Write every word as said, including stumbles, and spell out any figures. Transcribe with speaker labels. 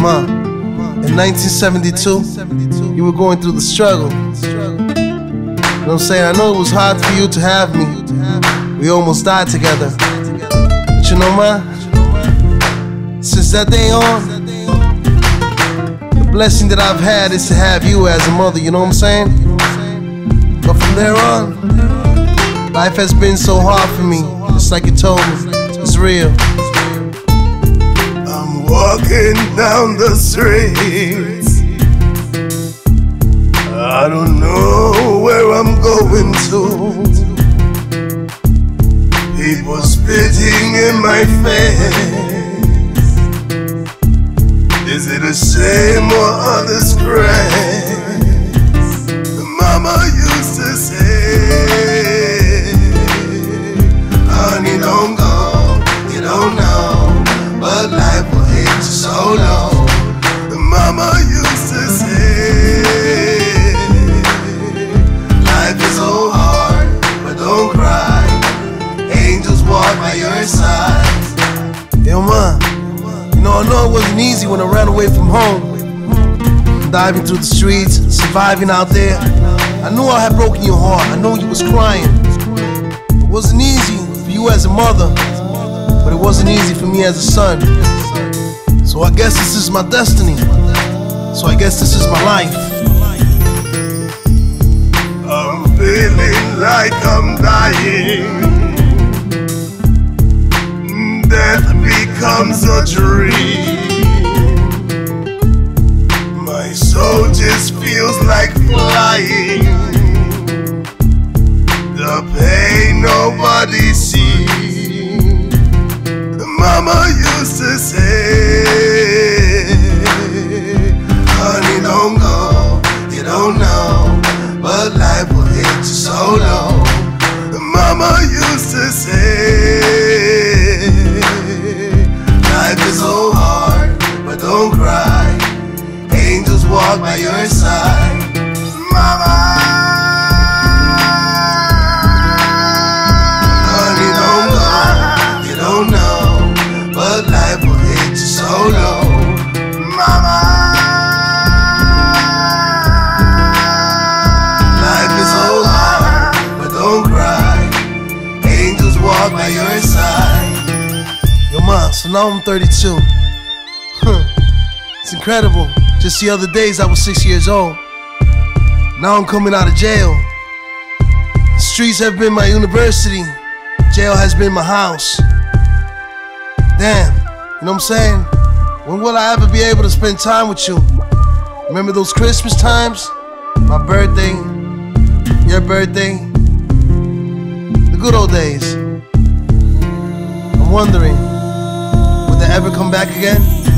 Speaker 1: Ma, in nineteen seventy-two, you were going through the struggle. You know what I'm saying? I know it was hard for you to have me. We almost died together. But you know, Ma, since that day on, the blessing that I've had is to have you as a mother, you know what I'm saying? But from there on, life has been so hard for me, just like you told me. It's real.
Speaker 2: I'm walking down the streets, I don't know where I'm going to. People spitting in my face. Is it a shame or a disgrace? Mama used to say, honey, don't go, you don't know, but life will hit you so low. Mama used to say, life is so hard, but don't cry, angels walk by your side.
Speaker 1: Yo, Ma, you know, I know it wasn't easy when I ran away from home, diving through the streets, surviving out there. I knew I had broken your heart, I knew you was crying. It wasn't easy for you as a mother, but it wasn't easy for me as a son. So I guess this is my destiny. So I guess this is my life.
Speaker 2: I'm feeling like I'm dying. Death becomes a dream. My soul just feels like flying. The pain nobody sees. Mama used to say, honey, don't go, you don't know, but life will hit you so low. Mama used to say, life is so hard, but don't cry, angels walk by your side. Mama, honey, don't go, you don't know, but life will hit you so low. Mama, life is so hard, but don't cry, angels walk by your side.
Speaker 1: Yo, Ma, so now I'm thirty-two. It's incredible. Just the other days I was six years old. Now I'm coming out of jail. The streets have been my university. Jail has been my house. Damn, you know what I'm saying? When will I ever be able to spend time with you? Remember those Christmas times? My birthday, your birthday, the good old days. I'm wondering, will they ever come back again?